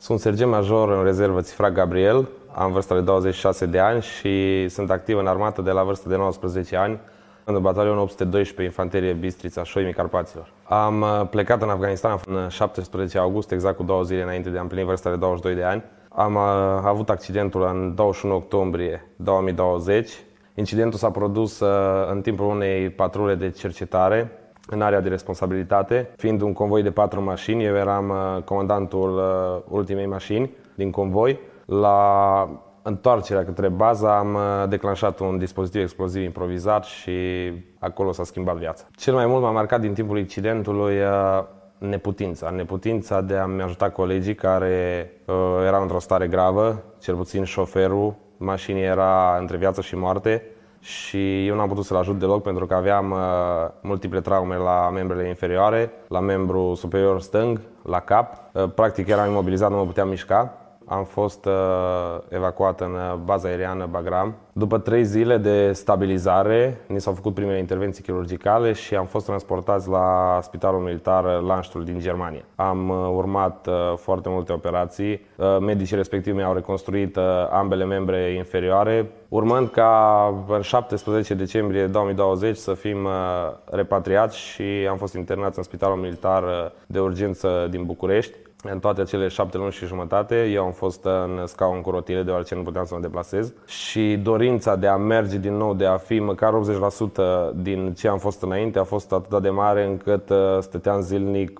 Sunt sergent major în rezervă Țifrac Gabriel, am vârsta de 26 de ani și sunt activ în armată de la vârstă de 19 ani, în batalionul 812 Infanterie Bistrița, Șoimii Carpaților. Am plecat în Afganistan în 17 august, exact cu 2 zile înainte de a împlini vârsta de 22 de ani. Am avut accidentul în 21 octombrie 2020. Incidentul s-a produs în timpul unei patrule de cercetare în area de responsabilitate. Fiind un convoi de 4 mașini, eu eram comandantul ultimei mașini din convoi. La întoarcerea către bază am declanșat un dispozitiv exploziv improvizat și acolo s-a schimbat viața. Cel mai mult m-a marcat din timpul incidentului neputința de a-mi ajuta colegii care erau într-o stare gravă, cel puțin șoferul mașinii era între viață și moarte și eu n-am putut să-l ajut deloc pentru că aveam multiple traume la membrele inferioare, la membru superior stâng, la cap. Practic eram imobilizat, nu mă puteam mișca. Am fost evacuat în baza aeriană Bagram. După 3 zile de stabilizare, ni s-au făcut primele intervenții chirurgicale și am fost transportați la Spitalul Militar Landstuhl din Germania. Am urmat foarte multe operații. Medicii respectivi mi-au reconstruit ambele membre inferioare, urmând ca în 17 decembrie 2020 să fim repatriați și am fost internați în Spitalul Militar de Urgență din București. În toate acele 7 luni și jumătate, eu am fost în scaun cu rotile, deoarece nu puteam să mă deplasez. Și dorința de a merge din nou, de a fi măcar 80% din ce am fost înainte, a fost atât de mare încât stăteam zilnic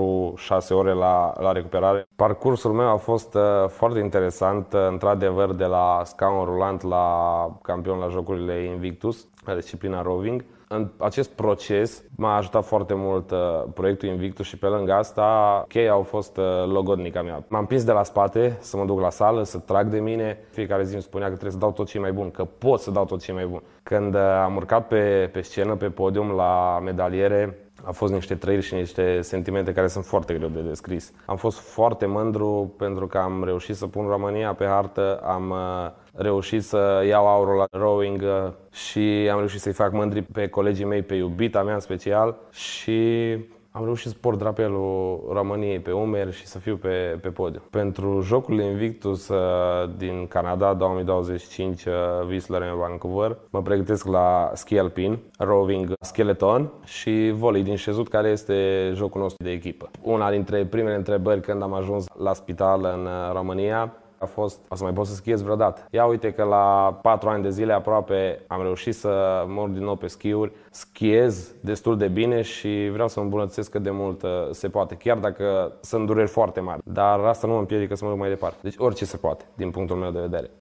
4-6 ore la recuperare. Parcursul meu a fost foarte interesant, într-adevăr, de la scaun rulant la campion la Jocurile Invictus, la disciplina rowing. În acest proces m-a ajutat foarte mult proiectul Invictus și pe lângă asta cheia au fost logodnica mea. M-am prins de la spate să mă duc la sală, să trag de mine. Fiecare zi îmi spunea că trebuie să dau tot ce e mai bun, că pot să dau tot ce e mai bun. Când am urcat pe scenă, pe podium, la medaliere, au fost niște trăiri și niște sentimente care sunt foarte greu de descris. Am fost foarte mândru pentru că am reușit să pun România pe hartă, am reușit să iau aurul la rowing și am reușit să-i fac mândri pe colegii mei, pe iubita mea în special și am reușit să port drapelul României pe umeri și să fiu pe podium. Pentru Jocurile Invictus din Canada 2025, Whistler în Vancouver, mă pregătesc la ski alpin, rowing skeleton și volei din șezut, care este jocul nostru de echipă. Una dintre primele întrebări când am ajuns la spital în România a fost: o să mai pot să schiez vreodată? Ia uite că la 4 ani de zile aproape am reușit să mor din nou pe schiuri, schiez destul de bine și vreau să mă îmbunătățesc cât de mult se poate, chiar dacă sunt dureri foarte mari. Dar asta nu mă împiedică să mă duc mai departe. Deci orice se poate, din punctul meu de vedere.